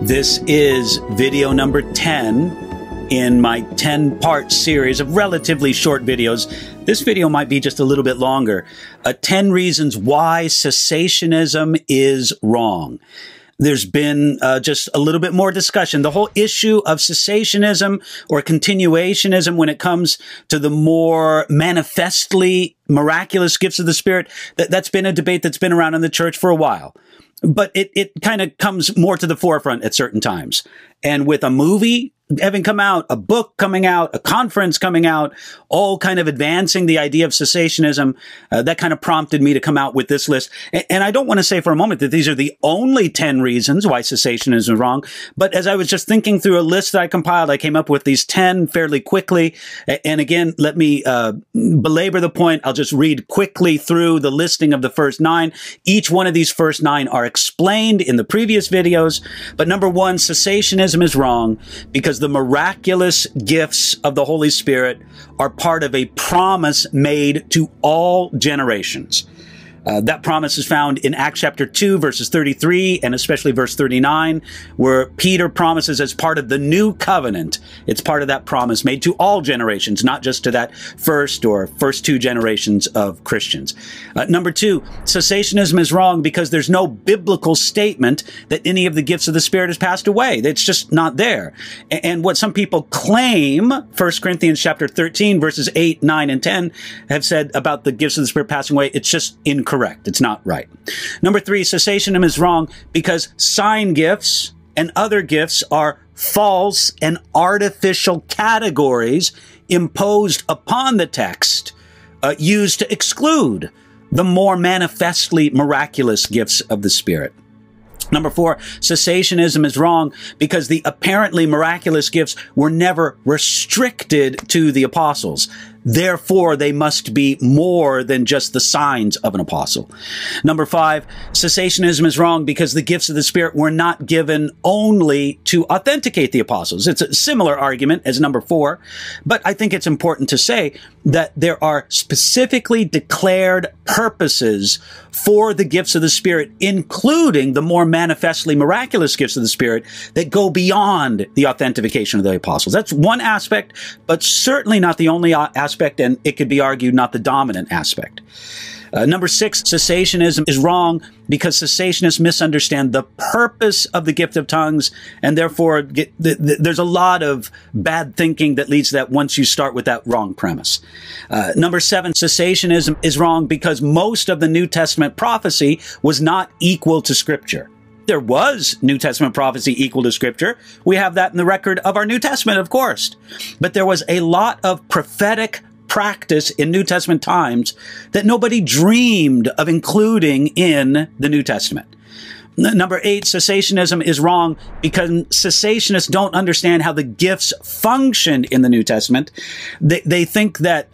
This is video number 10 in my 10-part series of relatively short videos. This video might be just a little bit longer. 10 reasons why cessationism is wrong. There's been just a little bit more discussion. The whole issue of cessationism or continuationism when it comes to the more manifestly miraculous gifts of the Spirit, that's been a debate that's been around in the church for a while. But it kind of comes more to the forefront at certain times. And with a movie having come out, a book coming out, a conference coming out, all kind of advancing the idea of cessationism, that kind of prompted me to come out with this list. And I don't want to say for a moment that these are the only 10 reasons why cessationism is wrong. But as I was just thinking through a list that I compiled, I came up with these 10 fairly quickly. And again, let me belabor the point. I'll just read quickly through the listing of the first 9. Each one of these first 9 are explained in the previous videos. But number 1, cessationism is wrong because the miraculous gifts of the Holy Spirit are part of a promise made to all generations. That promise is found in Acts chapter 2, verses 33, and especially verse 39, where Peter promises as part of the new covenant. It's part of that promise made to all generations, not just to that first 2 generations of Christians. Number 2, cessationism is wrong because there's no biblical statement that any of the gifts of the Spirit has passed away. It's just not there. And what some people claim, 1 Corinthians chapter 13, verses 8, 9, and 10, have said about the gifts of the Spirit passing away, it's just incorrect. It's not right. Number 3, cessationism is wrong because sign gifts and other gifts are false and artificial categories imposed upon the text, used to exclude the more manifestly miraculous gifts of the Spirit. Number 4, cessationism is wrong because the apparently miraculous gifts were never restricted to the apostles. Therefore, they must be more than just the signs of an apostle. Number 5, cessationism is wrong because the gifts of the Spirit were not given only to authenticate the apostles. It's a similar argument as number 4, but I think it's important to say that there are specifically declared purposes for the gifts of the Spirit, including the more manifestly miraculous gifts of the Spirit that go beyond the authentication of the apostles. That's one aspect, but certainly not the only aspect, and it could be argued not the dominant aspect. Number 6, cessationism is wrong because cessationists misunderstand the purpose of the gift of tongues, and therefore there's a lot of bad thinking that leads to that once you start with that wrong premise. Number 7, cessationism is wrong because most of the New Testament prophecy was not equal to Scripture. There was New Testament prophecy equal to Scripture. We have that in the record of our New Testament, of course. But there was a lot of prophetic practice in New Testament times that nobody dreamed of including in the New Testament. Number 8, cessationism is wrong because cessationists don't understand how the gifts functioned in the New Testament. They think that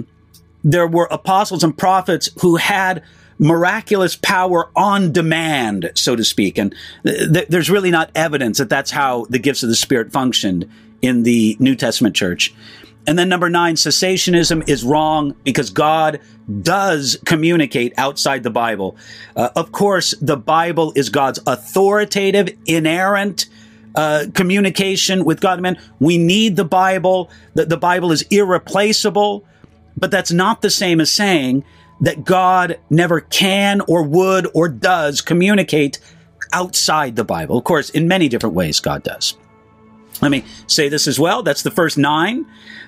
there were apostles and prophets who had miraculous power on demand, so to speak. And there's really not evidence that that's how the gifts of the Spirit functioned in the New Testament church. And then number 9, cessationism is wrong because God does communicate outside the Bible. Of course, the Bible is God's authoritative, inerrant communication with God and men. We need the Bible. The Bible is irreplaceable, but that's not the same as saying that God never can or would or does communicate outside the Bible. Of course, in many different ways, God does. Let me say this as well. That's the first 9.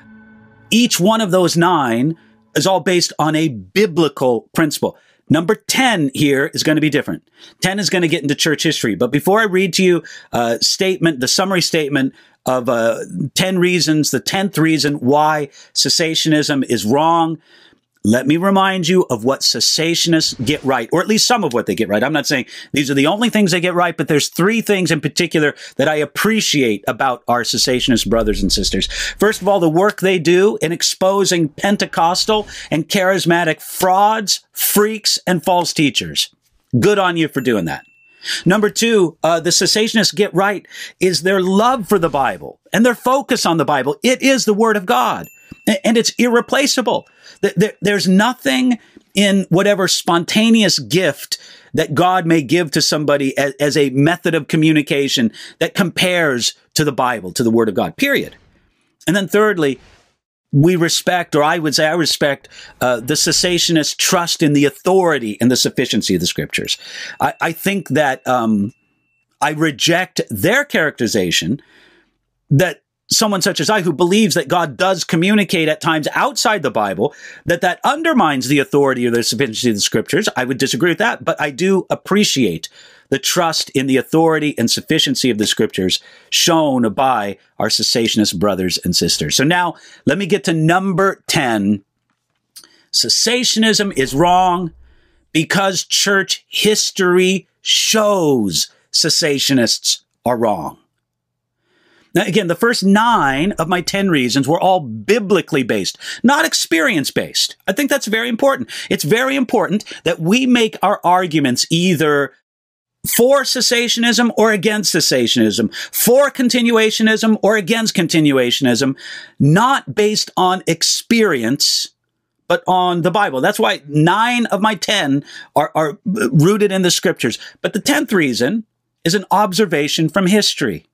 Each one of those 9 is all based on a biblical principle. Number 10 here is going to be different. 10 is going to get into church history. But before I read to you the summary statement of 10 reasons, the 10th reason why cessationism is wrong, let me remind you of what cessationists get right, or at least some of what they get right. I'm not saying these are the only things they get right, but there's 3 things in particular that I appreciate about our cessationist brothers and sisters. First of all, the work they do in exposing Pentecostal and charismatic frauds, freaks, and false teachers. Good on you for doing that. Number 2, the cessationists get right is their love for the Bible and their focus on the Bible. It is the Word of God, and it's irreplaceable. There's nothing in whatever spontaneous gift that God may give to somebody as a method of communication that compares to the Bible, to the Word of God, period. And then thirdly, we respect, or I would say I respect, the cessationist trust in the authority and the sufficiency of the Scriptures. I think that I reject their characterization that someone such as I, who believes that God does communicate at times outside the Bible, that undermines the authority or the sufficiency of the Scriptures. I would disagree with that, but I do appreciate the trust in the authority and sufficiency of the Scriptures shown by our cessationist brothers and sisters. So now let me get to number 10. Cessationism is wrong because church history shows cessationists are wrong. Now, again, the first 9 of my 10 reasons were all biblically based, not experience-based. I think that's very important. It's very important that we make our arguments either for cessationism or against cessationism, for continuationism or against continuationism, not based on experience, but on the Bible. That's why 9 of my 10 are rooted in the Scriptures. But the 10th reason is an observation from history.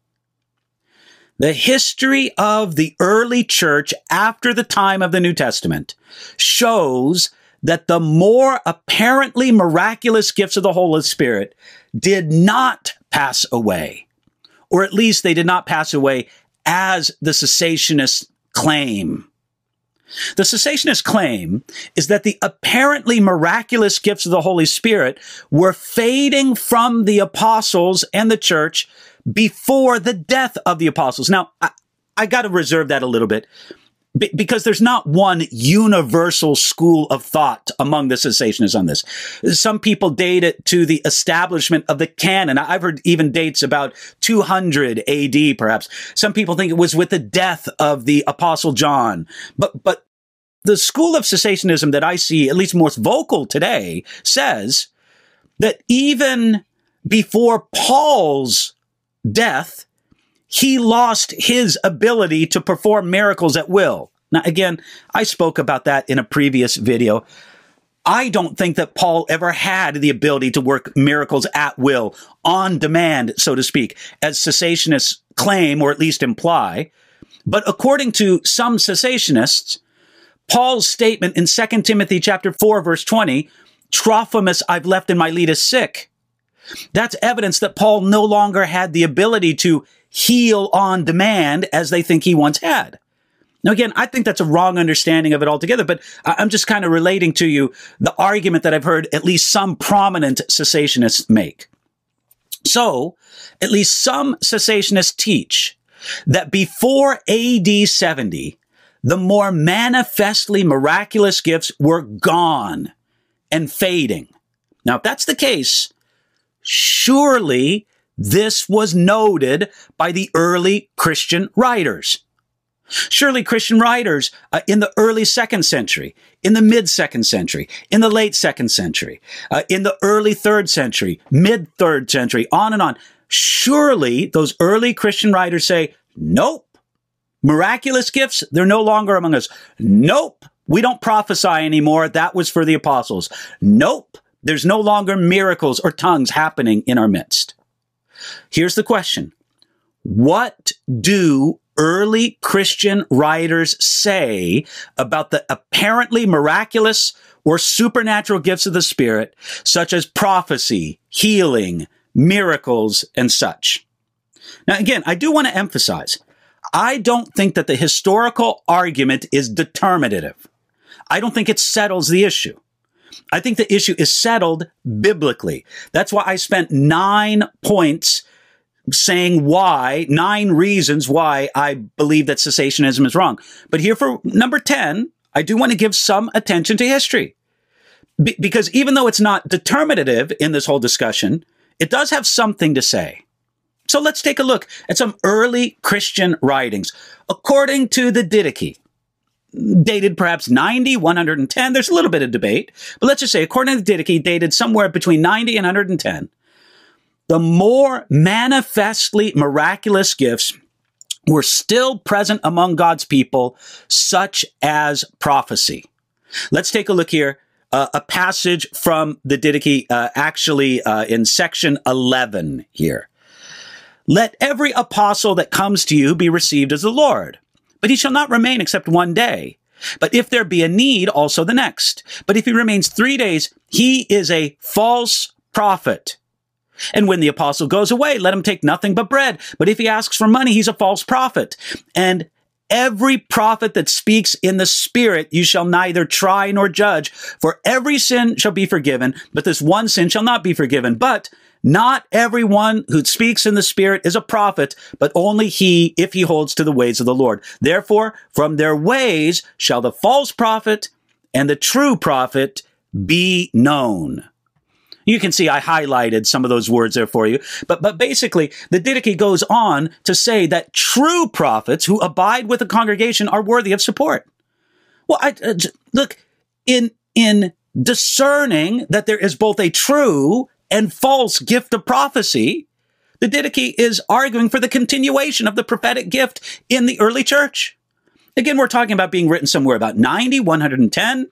The history of the early church after the time of the New Testament shows that the more apparently miraculous gifts of the Holy Spirit did not pass away, or at least they did not pass away as the cessationists claim. The cessationist claim is that the apparently miraculous gifts of the Holy Spirit were fading from the apostles and the church before the death of the apostles. Now, I got to reserve that a little bit because there's not one universal school of thought among the cessationists on this. Some people date it to the establishment of the canon. I've heard even dates about 200 AD, perhaps. Some people think it was with the death of the Apostle John. But the school of cessationism that I see, at least most vocal today, says that even before Paul's death, he lost his ability to perform miracles at will. Now, again, I spoke about that in a previous video. I don't think that Paul ever had the ability to work miracles at will, on demand, so to speak, as cessationists claim, or at least imply. But according to some cessationists, Paul's statement in 2 Timothy chapter 4, verse 20, Trophimus I've left in Miletus sick, that's evidence that Paul no longer had the ability to heal on demand as they think he once had. Now, again, I think that's a wrong understanding of it altogether, but I'm just kind of relating to you the argument that I've heard at least some prominent cessationists make. So, at least some cessationists teach that before AD 70, the more manifestly miraculous gifts were gone and fading. Now, if that's the case, surely this was noted by the early Christian writers. Surely Christian writers in the early 2nd century, in the mid-2nd century, in the late 2nd century, in the early 3rd century, mid-3rd century, on and on. Surely those early Christian writers say, nope, miraculous gifts, they're no longer among us. Nope, we don't prophesy anymore. That was for the apostles. Nope, there's no longer miracles or tongues happening in our midst. Here's the question. What do early Christian writers say about the apparently miraculous or supernatural gifts of the Spirit, such as prophecy, healing, miracles, and such? Now, again, I do want to emphasize, I don't think that the historical argument is determinative. I don't think it settles the issue. I think the issue is settled biblically. That's why I spent 9 points saying why, 9 reasons why I believe that cessationism is wrong. But here for number 10, I do want to give some attention to history. Because even though it's not determinative in this whole discussion, it does have something to say. So let's take a look at some early Christian writings. According to the Didache, dated perhaps 90, 110, there's a little bit of debate, but let's just say, according to the Didache, dated somewhere between 90 and 110, the more manifestly miraculous gifts were still present among God's people, such as prophecy. Let's take a look here a passage from the Didache, in section 11 here. Let every apostle that comes to you be received as the Lord, but he shall not remain except one day. But if there be a need, also the next. But if he remains 3 days, he is a false prophet. And when the apostle goes away, let him take nothing but bread. But if he asks for money, he's a false prophet. And every prophet that speaks in the Spirit, you shall neither try nor judge. For every sin shall be forgiven, but this one sin shall not be forgiven. But not everyone who speaks in the Spirit is a prophet, but only he, if he holds to the ways of the Lord. Therefore, from their ways shall the false prophet and the true prophet be known. You can see I highlighted some of those words there for you. But basically, the Didache goes on to say that true prophets who abide with the congregation are worthy of support. Well, look, in discerning that there is both a true and false gift of prophecy, the Didache is arguing for the continuation of the prophetic gift in the early church. Again, we're talking about being written somewhere about 90, 110.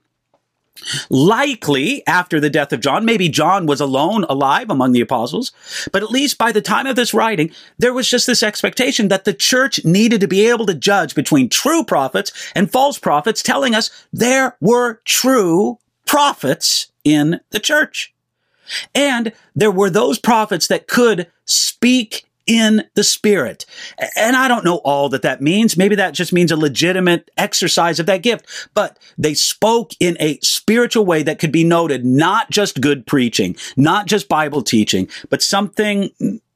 Likely after the death of John. Maybe John was alone alive among the apostles. But at least by the time of this writing, there was just this expectation that the church needed to be able to judge between true prophets and false prophets, telling us there were true prophets in the church. And there were those prophets that could speak in the Spirit. And I don't know all that means. Maybe that just means a legitimate exercise of that gift. But they spoke in a spiritual way that could be noted, not just good preaching, not just Bible teaching, but something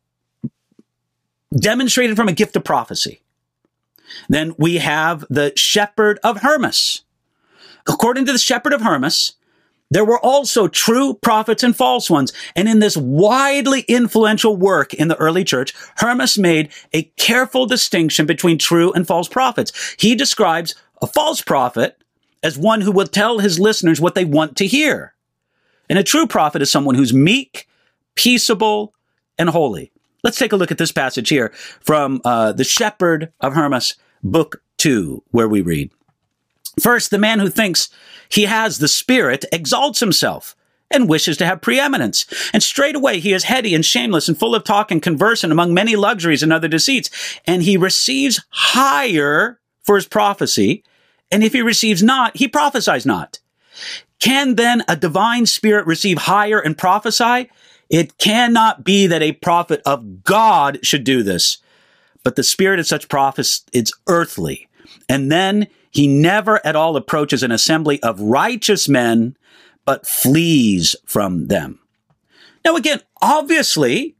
demonstrated from a gift of prophecy. Then we have the shepherd of Hermas. According to the shepherd of Hermas, there were also true prophets and false ones. And in this widely influential work in the early church, Hermas made a careful distinction between true and false prophets. He describes a false prophet as one who will tell his listeners what they want to hear. And a true prophet is someone who's meek, peaceable, and holy. Let's take a look at this passage here from the Shepherd of Hermas, Book 2, where we read, First, the man who thinks he has the Spirit exalts himself and wishes to have preeminence. And straightway he is heady and shameless and full of talk and conversant among many luxuries and other deceits. And he receives hire for his prophecy. And if he receives not, he prophesies not. Can then a divine spirit receive hire and prophesy? It cannot be that a prophet of God should do this. But the spirit of such prophets is earthly. And then he never at all approaches an assembly of righteous men, but flees from them. Now, again, obviously,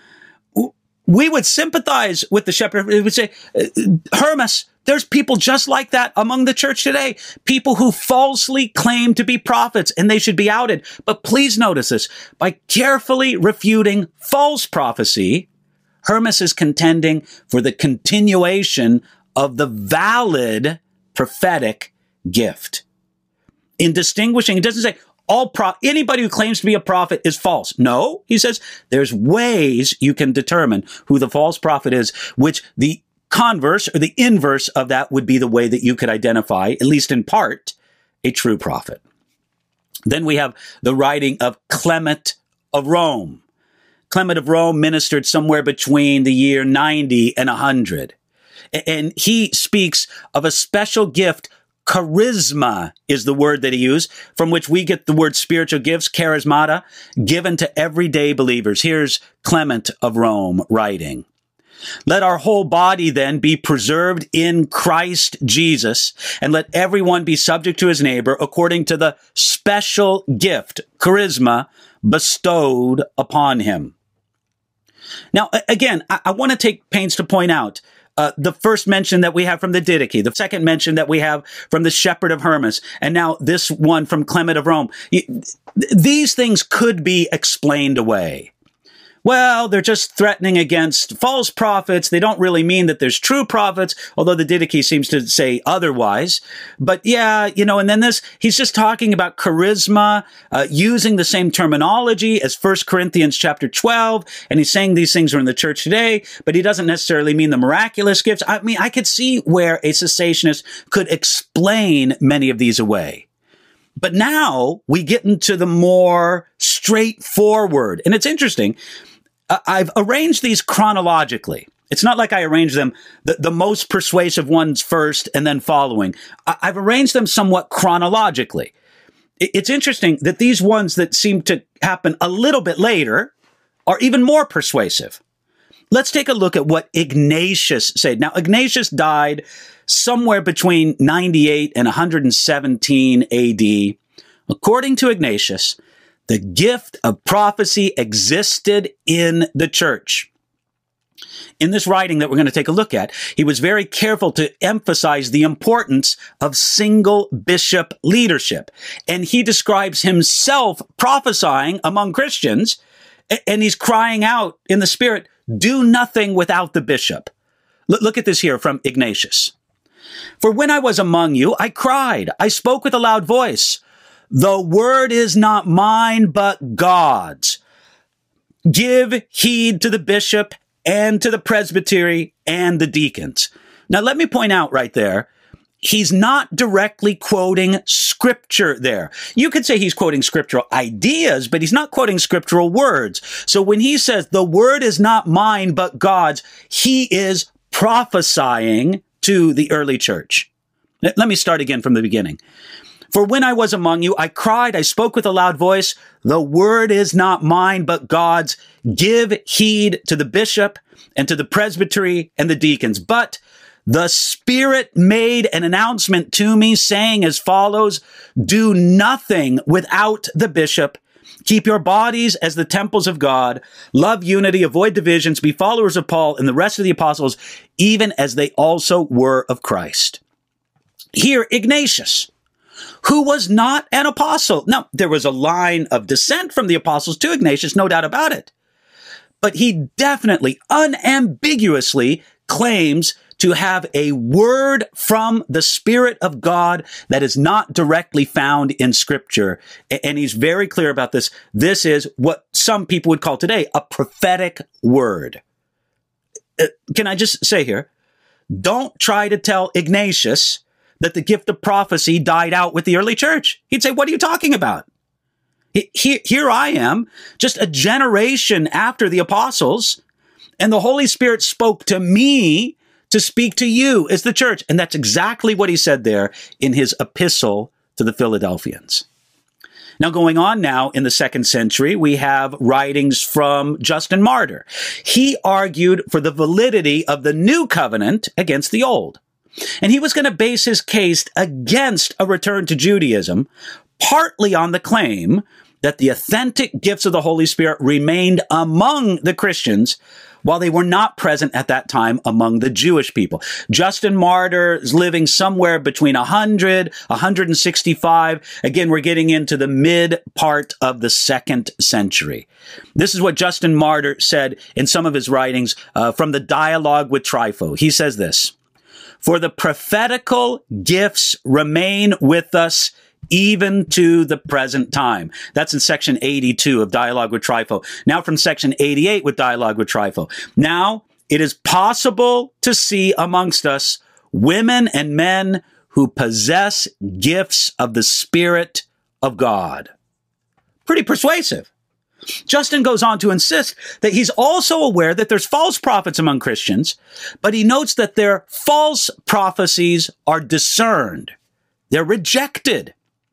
we would sympathize with the shepherd. We would say, Hermas, there's people just like that among the church today. People who falsely claim to be prophets, and they should be outed. But please notice this. By carefully refuting false prophecy, Hermas is contending for the continuation of the valid prophetic gift. In distinguishing, it doesn't say anybody who claims to be a prophet is false. No, he says there's ways you can determine who the false prophet is, which the converse or the inverse of that would be the way that you could identify, at least in part, a true prophet. Then we have the writing of Clement of Rome. Clement of Rome ministered somewhere between the year 90 and 100. And he speaks of a special gift. Charisma is the word that he used, from which we get the word spiritual gifts, charismata, given to everyday believers. Here's Clement of Rome writing. Let our whole body then be preserved in Christ Jesus, and let everyone be subject to his neighbor according to the special gift, charisma, bestowed upon him. Now, again, I want to take pains to point out the first mention that we have from the Didache, the second mention that we have from the Shepherd of Hermas, and now this one from Clement of Rome. These things could be explained away. Well, they're just threatening against false prophets. They don't really mean that there's true prophets, although the Didache seems to say otherwise. But yeah, and then he's just talking about charisma, using the same terminology as 1 Corinthians chapter 12. And he's saying these things are in the church today, but he doesn't necessarily mean the miraculous gifts. I mean, I could see where a cessationist could explain many of these away. But now we get into the more straightforward. And it's interesting. I've arranged these chronologically. It's not like I arranged them the most persuasive ones first and then following. I've arranged them somewhat chronologically. It's interesting that these ones that seem to happen a little bit later are even more persuasive. Let's take a look at what Ignatius said. Now, Ignatius died somewhere between 98 and 117 AD. According to Ignatius, the gift of prophecy existed in the church. In this writing that we're going to take a look at, he was very careful to emphasize the importance of single bishop leadership. And he describes himself prophesying among Christians, and he's crying out in the Spirit, do nothing without the bishop. Look at this here from Ignatius. For when I was among you, I cried, I spoke with a loud voice. The word is not mine, but God's. Give heed to the bishop and to the presbytery and the deacons. Now, let me point out right there, he's not directly quoting scripture there. You could say he's quoting scriptural ideas, but he's not quoting scriptural words. So when he says, the word is not mine, but God's, he is prophesying to the early church. Let me start again from the beginning. For when I was among you, I cried, I spoke with a loud voice. The word is not mine, but God's. Give heed to the bishop and to the presbytery and the deacons. But the Spirit made an announcement to me saying as follows, do nothing without the bishop. Keep your bodies as the temples of God. Love unity, avoid divisions, be followers of Paul and the rest of the apostles, even as they also were of Christ. Here, Ignatius, who was not an apostle. Now, there was a line of descent from the apostles to Ignatius, no doubt about it. But he definitely, unambiguously claims to have a word from the Spirit of God that is not directly found in Scripture. And he's very clear about this. This is what some people would call today a prophetic word. Can I just say here, don't try to tell Ignatius that the gift of prophecy died out with the early church. He'd say, what are you talking about? Here I am, just a generation after the apostles, and the Holy Spirit spoke to me to speak to you as the church. And that's exactly what he said there in his epistle to the Philadelphians. Now, going on now in the 2nd century, we have writings from Justin Martyr. He argued for the validity of the new covenant against the old. And he was going to base his case against a return to Judaism, partly on the claim that the authentic gifts of the Holy Spirit remained among the Christians while they were not present at that time among the Jewish people. Justin Martyr is living somewhere between 100, 165. Again, we're getting into the mid part of the 2nd century. This is what Justin Martyr said in some of his writings from the Dialogue with Trypho. He says this, for the prophetical gifts remain with us even to the present time. That's in section 82 of Dialogue with Trypho. Now from section 88 with Dialogue with Trypho. Now it is possible to see amongst us women and men who possess gifts of the Spirit of God. Pretty persuasive. Justin goes on to insist that he's also aware that there's false prophets among Christians, but he notes that their false prophecies are discerned. They're rejected.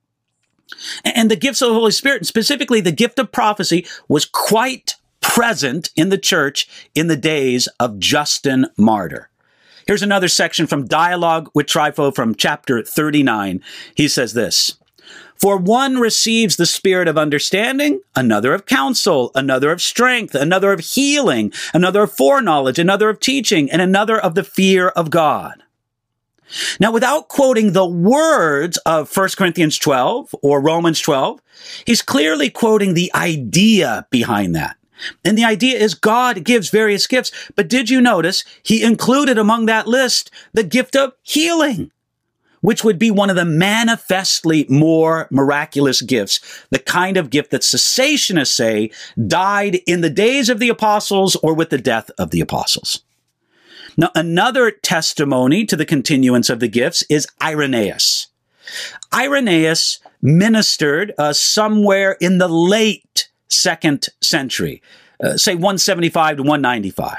And the gifts of the Holy Spirit, and specifically the gift of prophecy, was quite present in the church in the days of Justin Martyr. Here's another section from Dialogue with Trypho from chapter 39. He says this, for one receives the spirit of understanding, another of counsel, another of strength, another of healing, another of foreknowledge, another of teaching, and another of the fear of God. Now, without quoting the words of 1 Corinthians 12 or Romans 12, he's clearly quoting the idea behind that. And the idea is God gives various gifts. But did you notice he included among that list the gift of healing, which would be one of the manifestly more miraculous gifts, the kind of gift that cessationists say died in the days of the apostles or with the death of the apostles. Now, another testimony to the continuance of the gifts is Irenaeus. Irenaeus ministered somewhere in the late 2nd century, say 175 to 195.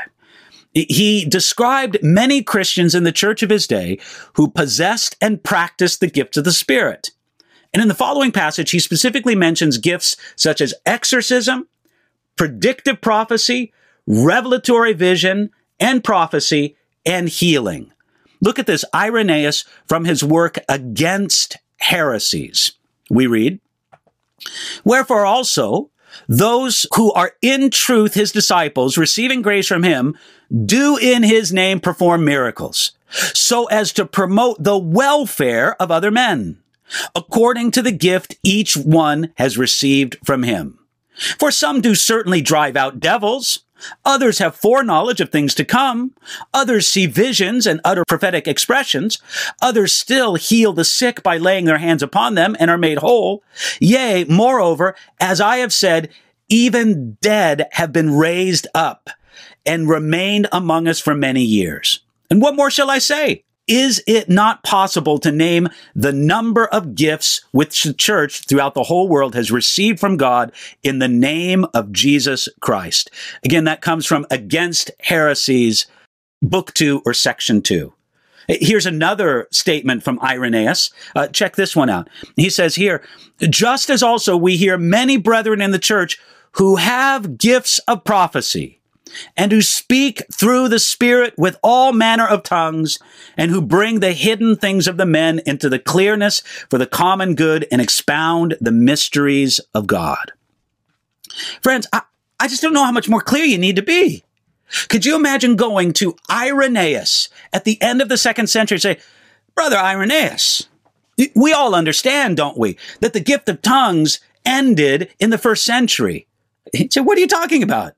He described many Christians in the church of his day who possessed and practiced the gifts of the Spirit. And in the following passage, he specifically mentions gifts such as exorcism, predictive prophecy, revelatory vision, and prophecy, and healing. Look at this, Irenaeus from his work Against Heresies. We read, "Wherefore also, those who are in truth his disciples, receiving grace from him, do in his name perform miracles, so as to promote the welfare of other men, according to the gift each one has received from him. For some do certainly drive out devils, others have foreknowledge of things to come, others see visions and utter prophetic expressions, others still heal the sick by laying their hands upon them and are made whole. Yea, moreover, as I have said, even dead have been raised up and remained among us for many years. And what more shall I say? Is it not possible to name the number of gifts which the church throughout the whole world has received from God in the name of Jesus Christ?" Again, that comes from Against Heresies, Book 2 or Section 2. Here's another statement from Irenaeus. Check this one out. He says here, "Just as also we hear many brethren in the church who have gifts of prophecy, and who speak through the Spirit with all manner of tongues, and who bring the hidden things of the men into the clearness for the common good and expound the mysteries of God." Friends, I just don't know how much more clear you need to be. Could you imagine going to Irenaeus at the end of the 2nd century and say, "Brother Irenaeus, we all understand, don't we, that the gift of tongues ended in the 1st century. He'd say, "What are you talking about?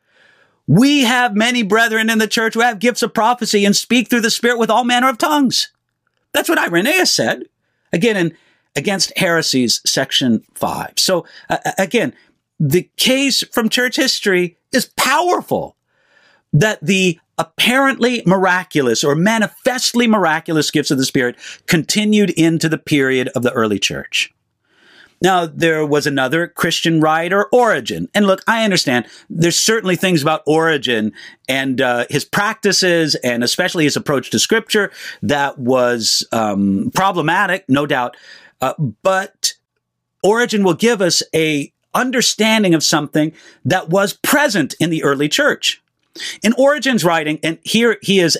We have many brethren in the church who have gifts of prophecy and speak through the Spirit with all manner of tongues." That's what Irenaeus said. Again, in Against Heresies, Section 5. So, again, the case from church history is powerful that the apparently miraculous or manifestly miraculous gifts of the Spirit continued into the period of the early church. Now, there was another Christian writer, Origen. And look, I understand there's certainly things about Origen and his practices and especially his approach to Scripture that was problematic, no doubt. But Origen will give us a understanding of something that was present in the early church. In Origen's writing, and here he is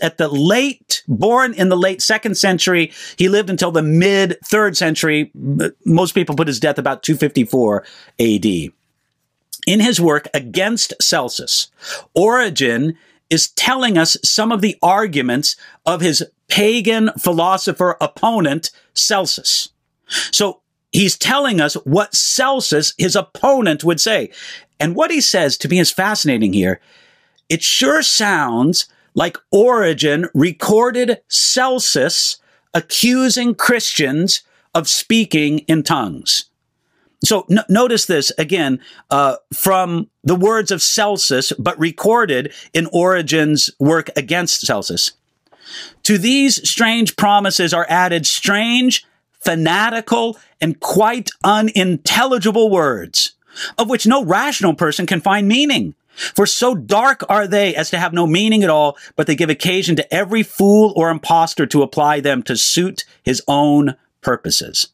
born in the late 2nd century. He lived until the mid 3rd century. Most people put his death about 254 AD. In his work Against Celsus, Origen is telling us some of the arguments of his pagan philosopher opponent, Celsus. So he's telling us what Celsus, his opponent, would say. And what he says, to me, is fascinating here. It sure sounds like Origen recorded Celsus accusing Christians of speaking in tongues. So notice this again from the words of Celsus, but recorded in Origen's work Against Celsus. "To these strange promises are added strange, fanatical, and quite unintelligible words, of which no rational person can find meaning. For so dark are they as to have no meaning at all, but they give occasion to every fool or impostor to apply them to suit his own purposes."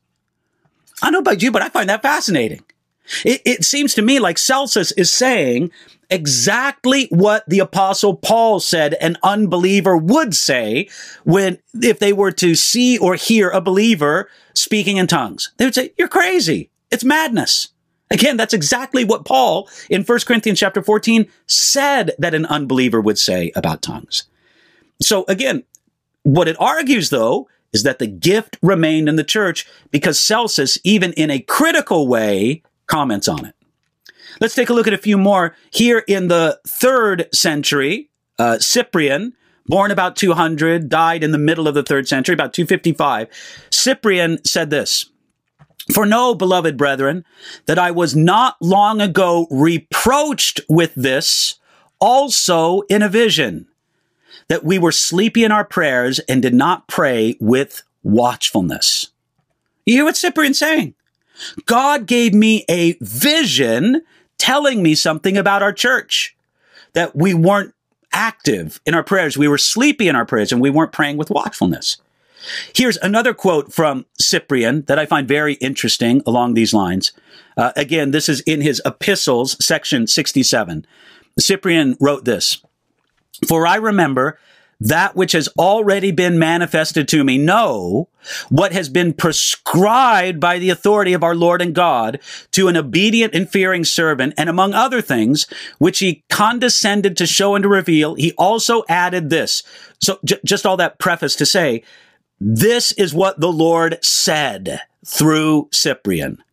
I don't know about you, but I find that fascinating. It seems to me like Celsus is saying exactly what the Apostle Paul said an unbeliever would say if they were to see or hear a believer speaking in tongues. They would say, "You're crazy. It's madness." Again, that's exactly what Paul in 1 Corinthians chapter 14 said that an unbeliever would say about tongues. So again, what it argues, though, is that the gift remained in the church because Celsus, even in a critical way, comments on it. Let's take a look at a few more. Here in the 3rd century, Cyprian, born about 200, died in the middle of the 3rd century, about 255. Cyprian said this, "For know, beloved brethren, that I was not long ago reproached with this also in a vision, that we were sleepy in our prayers and did not pray with watchfulness." You hear what Cyprian's saying? God gave me a vision telling me something about our church, that we weren't active in our prayers. We were sleepy in our prayers and we weren't praying with watchfulness. Here's another quote from Cyprian that I find very interesting along these lines. Again, this is in his Epistles, section 67. Cyprian wrote this: "For I remember that which has already been manifested to me, know what has been prescribed by the authority of our Lord and God to an obedient and fearing servant, and among other things, which he condescended to show and to reveal, he also added this." So just all that preface to say, this is what the Lord said through Cyprian.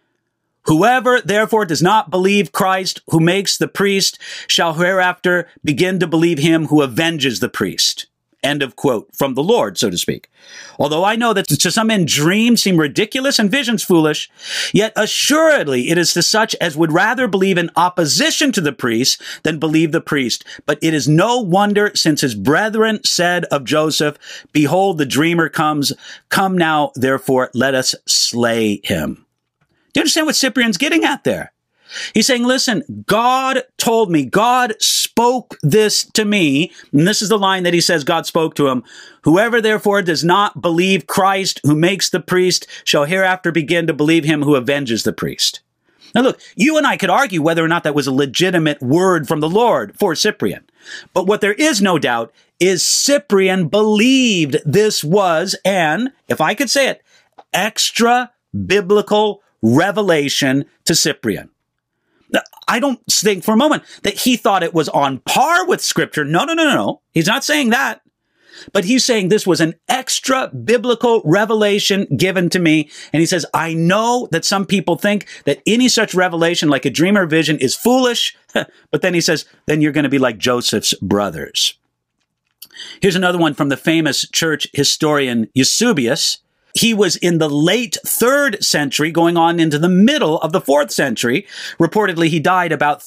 "Whoever therefore does not believe Christ, who makes the priest, shall hereafter begin to believe him who avenges the priest." End of quote from the Lord, so to speak. "Although I know that to some men dreams seem ridiculous and visions foolish, yet assuredly it is to such as would rather believe in opposition to the priest than believe the priest. But it is no wonder, since his brethren said of Joseph, 'Behold, the dreamer comes. Come now, therefore, let us slay him.'" Do you understand what Cyprian's getting at there? He's saying, listen, God told me, God spoke this to me. And this is the line that he says God spoke to him. "Whoever therefore does not believe Christ, who makes the priest, shall hereafter begin to believe him who avenges the priest." Now look, you and I could argue whether or not that was a legitimate word from the Lord for Cyprian. But what there is no doubt is Cyprian believed this was, and if I could say it, extra biblical revelation to Cyprian. Now, I don't think for a moment that he thought it was on par with Scripture. No. He's not saying that. But he's saying this was an extra biblical revelation given to me. And he says, I know that some people think that any such revelation, like a dream or vision, is foolish. But then he says, then you're going to be like Joseph's brothers. Here's another one from the famous church historian Eusebius. He was in the late 3rd century, going on into the middle of the 4th century. Reportedly, he died about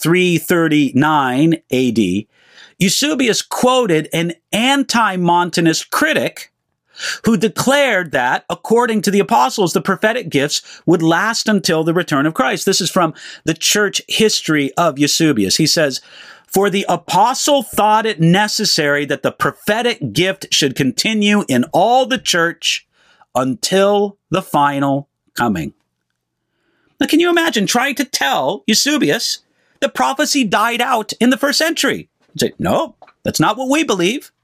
339 AD. Eusebius quoted an anti-Montanist critic who declared that, according to the apostles, the prophetic gifts would last until the return of Christ. This is from the church history of Eusebius. He says, "For the apostle thought it necessary that the prophetic gift should continue in all the church until the final coming." Now, can you imagine trying to tell Eusebius that prophecy died out in the 1st century? He'd say, no, that's not what we believe.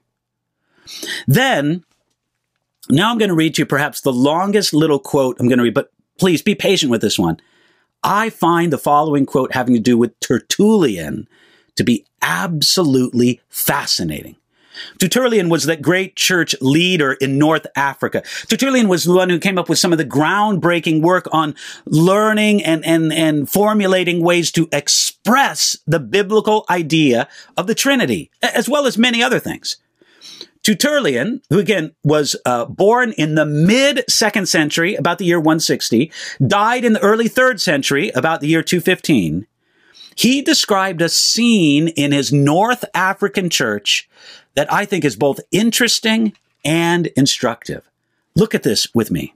Then, now I'm going to read to you perhaps the longest little quote I'm going to read, but please be patient with this one. I find the following quote having to do with Tertullian to be absolutely fascinating. Tertullian was that great church leader in North Africa. Tertullian was the one who came up with some of the groundbreaking work on learning and formulating ways to express the biblical idea of the Trinity, as well as many other things. Tertullian, who again was born in the mid-2nd century, about the year 160, died in the early 3rd century, about the year 215. He described a scene in his North African church that I think is both interesting and instructive. Look at this with me.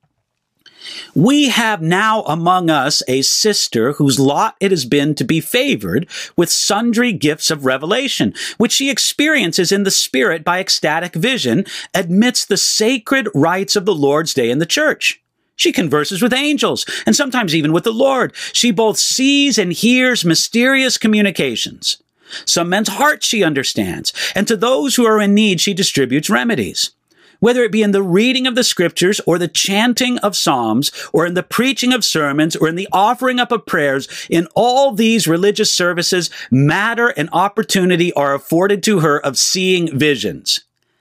"We have now among us a sister whose lot it has been to be favored with sundry gifts of revelation, which she experiences in the Spirit by ecstatic vision amidst the sacred rites of the Lord's Day in the church. She converses with angels, and sometimes even with the Lord. She both sees and hears mysterious communications. Some men's hearts she understands, and to those who are in need she distributes remedies. Whether it be in the reading of the Scriptures, or the chanting of psalms, or in the preaching of sermons, or in the offering up of prayers, in all these religious services, matter and opportunity are afforded to her of seeing visions."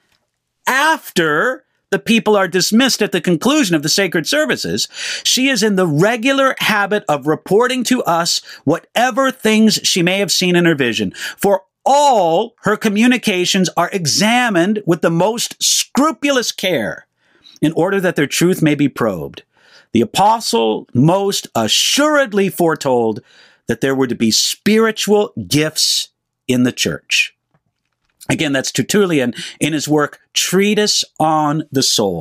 After the people are dismissed at the conclusion of the sacred services, she is in the regular habit of reporting to us whatever things she may have seen in her vision. For all her communications are examined with the most scrupulous care in order that their truth may be probed. The apostle most assuredly foretold that there were to be spiritual gifts in the church. Again, that's Tertullian in his work, Treatise on the Soul.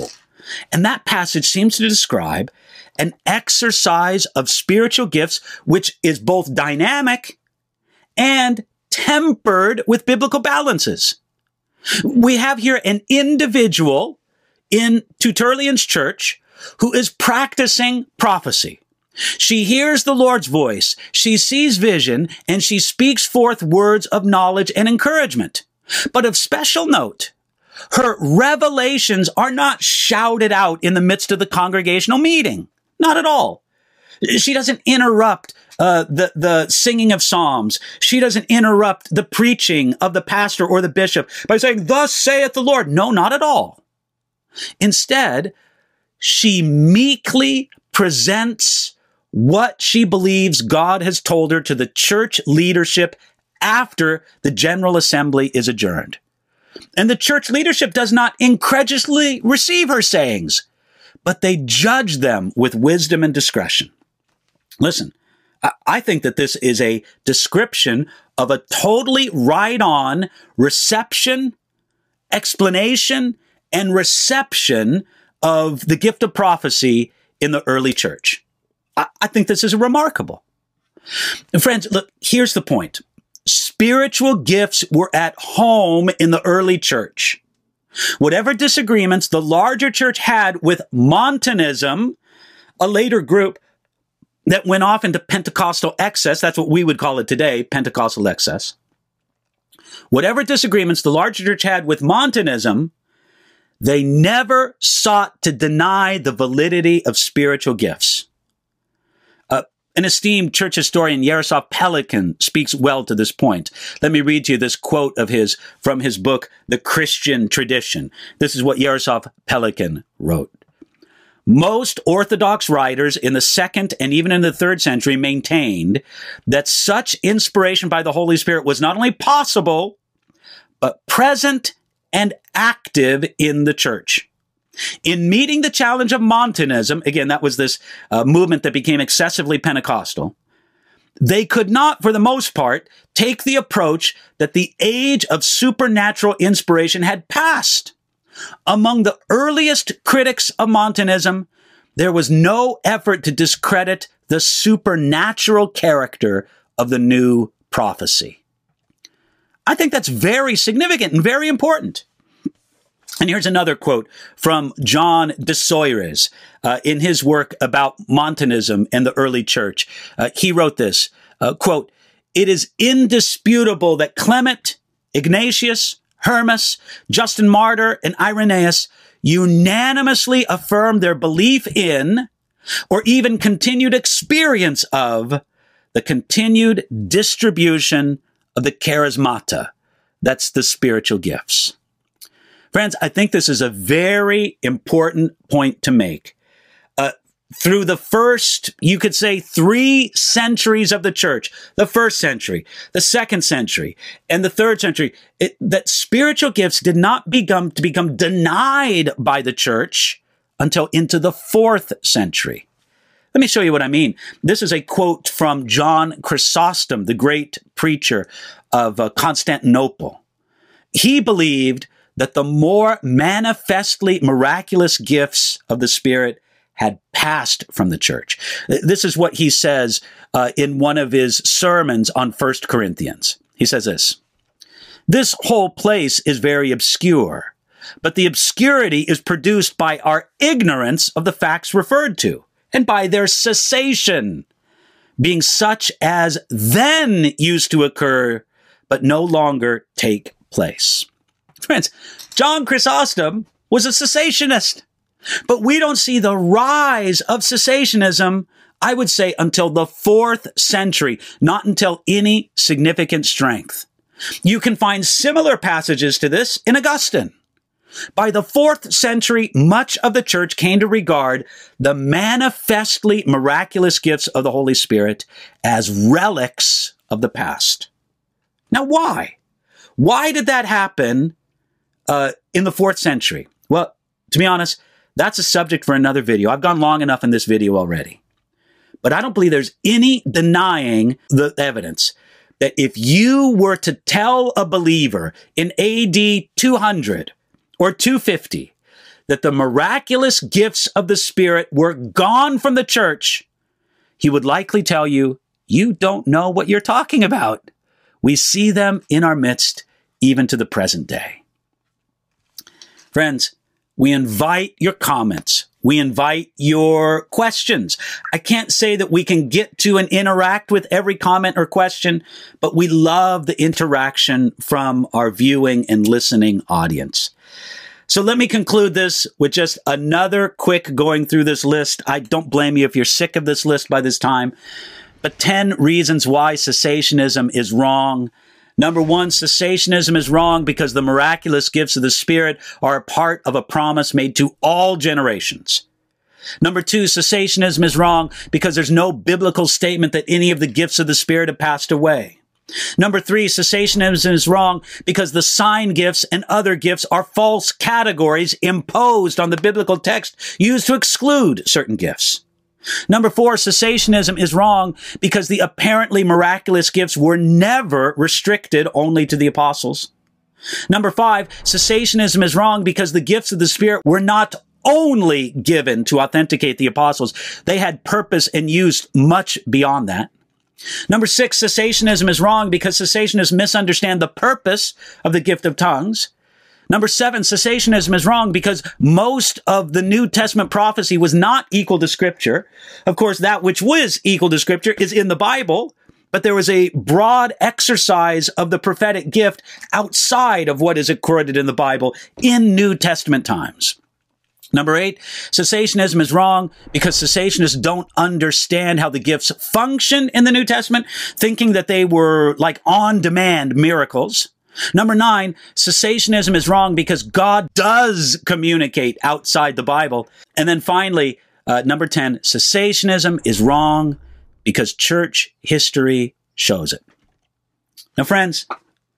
And that passage seems to describe an exercise of spiritual gifts, which is both dynamic and tempered with biblical balances. We have here an individual in Tertullian's church who is practicing prophecy. She hears the Lord's voice, she sees vision, and she speaks forth words of knowledge and encouragement. But of special note, her revelations are not shouted out in the midst of the congregational meeting. Not at all. She doesn't interrupt the singing of psalms. She doesn't interrupt the preaching of the pastor or the bishop by saying, "Thus saith the Lord." No, not at all. Instead, she meekly presents what she believes God has told her to the church leadership after the General Assembly is adjourned. And the church leadership does not incredulously receive her sayings, but they judge them with wisdom and discretion. Listen, I think that this is a description of a totally right-on reception, explanation, and reception of the gift of prophecy in the early church. I think this is remarkable. And friends, look, here's the point. Spiritual gifts were at home in the early church. Whatever disagreements the larger church had with Montanism, a later group that went off into Pentecostal excess, that's what we would call it today, Pentecostal excess. Whatever disagreements the larger church had with Montanism, they never sought to deny the validity of spiritual gifts. An esteemed church historian, Yaroslav Pelikan, speaks well to this point. Let me read to you this quote of his from his book, The Christian Tradition. This is what Yaroslav Pelikan wrote. Most Orthodox writers in the 2nd and even in the 3rd century maintained that such inspiration by the Holy Spirit was not only possible, but present and active in the church. In meeting the challenge of Montanism, again, that was this movement that became excessively Pentecostal, they could not, for the most part, take the approach that the age of supernatural inspiration had passed. Among the earliest critics of Montanism, there was no effort to discredit the supernatural character of the new prophecy. I think that's very significant and very important. And here's another quote from John de Soyres in his work about Montanism and the early church. He wrote this, quote, "It is indisputable that Clement, Ignatius, Hermas, Justin Martyr, and Irenaeus unanimously affirmed their belief in, or even continued experience of, the continued distribution of the charismata." That's the spiritual gifts. Friends, I think this is a very important point to make. Through the first, you could say, 3 centuries of the church, the 1st century, the 2nd century, and the 3rd century, that spiritual gifts did not become denied by the church until into the 4th century. Let me show you what I mean. This is a quote from John Chrysostom, the great preacher of Constantinople. He believed that the more manifestly miraculous gifts of the Spirit had passed from the church. This is what he says in one of his sermons on 1 Corinthians. He says this, "This whole place is very obscure, but the obscurity is produced by our ignorance of the facts referred to, and by their cessation, being such as then used to occur, but no longer take place." Friends, John Chrysostom was a cessationist, but we don't see the rise of cessationism, I would say, until the 4th century, not until any significant strength. You can find similar passages to this in Augustine. By the 4th century, much of the church came to regard the manifestly miraculous gifts of the Holy Spirit as relics of the past. Now, why? Why did that happen in the 4th century? Well, to be honest, that's a subject for another video. I've gone long enough in this video already. But I don't believe there's any denying the evidence that if you were to tell a believer in AD 200 or 250 that the miraculous gifts of the Spirit were gone from the church, he would likely tell you, you don't know what you're talking about. We see them in our midst, even to the present day. Friends, we invite your comments. We invite your questions. I can't say that we can get to and interact with every comment or question, but we love the interaction from our viewing and listening audience. So let me conclude this with just another quick going through this list. I don't blame you if you're sick of this list by this time, but 10 reasons why cessationism is wrong. Number 1, cessationism is wrong because the miraculous gifts of the Spirit are a part of a promise made to all generations. Number 2, cessationism is wrong because there's no biblical statement that any of the gifts of the Spirit have passed away. Number 3, cessationism is wrong because the sign gifts and other gifts are false categories imposed on the biblical text used to exclude certain gifts. Number 4, cessationism is wrong because the apparently miraculous gifts were never restricted only to the apostles. Number 5, cessationism is wrong because the gifts of the Spirit were not only given to authenticate the apostles. They had purpose and use much beyond that. Number 6, cessationism is wrong because cessationists misunderstand the purpose of the gift of tongues. Number 7, cessationism is wrong because most of the New Testament prophecy was not equal to Scripture. Of course, that which was equal to Scripture is in the Bible, but there was a broad exercise of the prophetic gift outside of what is recorded in the Bible in New Testament times. Number 8, cessationism is wrong because cessationists don't understand how the gifts function in the New Testament, thinking that they were like on-demand miracles. Number 9, cessationism is wrong because God does communicate outside the Bible. And then finally, number 10, cessationism is wrong because church history shows it. Now, friends,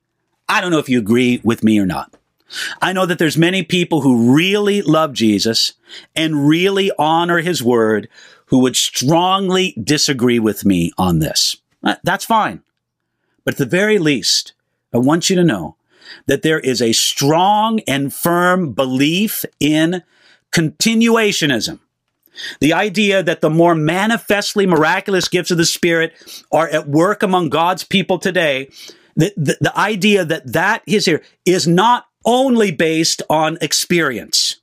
I don't know if you agree with me or not. I know that there's many people who really love Jesus and really honor his word who would strongly disagree with me on this. That's fine. But at the very least, I want you to know that there is a strong and firm belief in continuationism. The idea that the more manifestly miraculous gifts of the Spirit are at work among God's people today, the idea that is here is not only based on experience,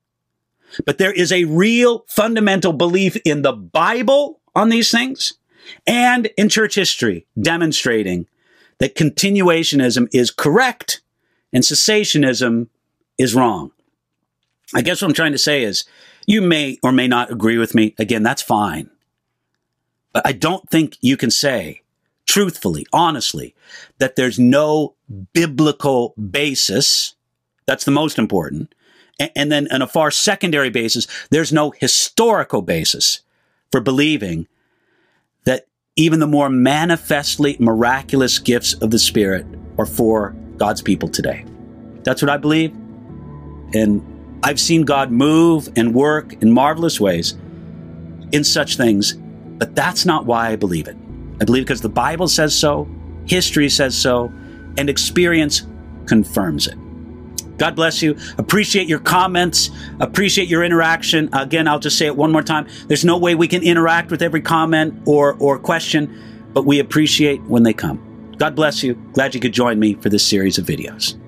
but there is a real fundamental belief in the Bible on these things and in church history demonstrating that continuationism is correct and cessationism is wrong. I guess what I'm trying to say is you may or may not agree with me. Again, that's fine. But I don't think you can say truthfully, honestly, that there's no biblical basis. That's the most important. And then on a far secondary basis, there's no historical basis for believing that even the more manifestly miraculous gifts of the Spirit are for God's people today. That's what I believe. And I've seen God move and work in marvelous ways in such things, but that's not why I believe it. I believe because the Bible says so, history says so, and experience confirms it. God bless you. Appreciate your comments. Appreciate your interaction. Again, I'll just say it one more time. There's no way we can interact with every comment or question, but we appreciate when they come. God bless you. Glad you could join me for this series of videos.